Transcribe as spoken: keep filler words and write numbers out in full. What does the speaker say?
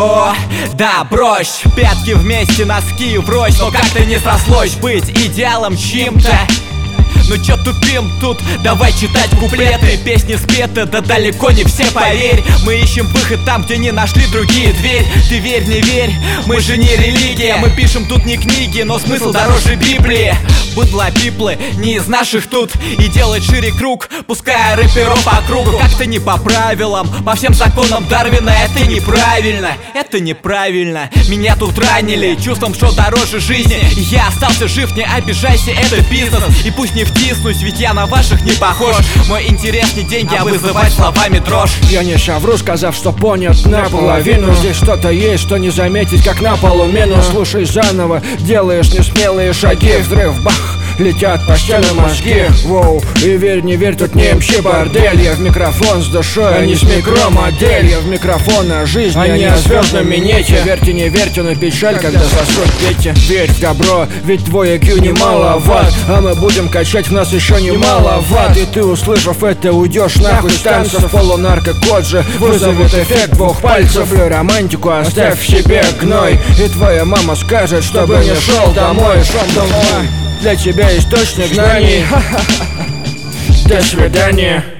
О, да, брось, пятки вместе, носки врозь. Но как-то не срослось быть идеалом чьим-то. Ну чё тупим тут? Давай читать куплеты. Песни спеты, да далеко не все, поверь. Мы ищем выход там, где не нашли другие дверь. Ты верь, не верь, мы же не религия. Мы пишем тут не книги, но смысл дороже Библии. Быдло пиплы, не из наших тут. И делать шире круг, пуская рэперов по кругу. Как-то не по правилам, по всем законам Дарвина. Это неправильно, это неправильно. Меня тут ранили чувством, что дороже жизни. И я остался жив, не обижайся, это бизнес. И пусть не втиснусь, ведь я на ваших не похож. Мой интерес не деньги, а вызывать словами дрожь. Я не совру, сказав, что понят наполовину. Здесь что-то есть, что не заметить, как на полу минус. Слушай заново, делаешь несмелые шаги. Взрыв, бах, летят по стенам мозги. Воу, и верь, не верь, тут не мчи бордель. Я в микрофон с душой, а не с микромодель. Я в микрофон о жизни, а не о звездном минете. Верьте, не верьте, но печаль, когда сосут дети. Верь в добро, ведь твой ай кью немало ватт. А мы будем качать, в нас еще немало ватт. И ты, услышав это, уйдешь нахуй с танцев. Полунаркокод же вызовет эффект двух пальцев. Люблю романтику, оставь в себе гной. И твоя мама скажет, чтобы не шел домой. Шел домой. Для тебя источник знаний. До свидания.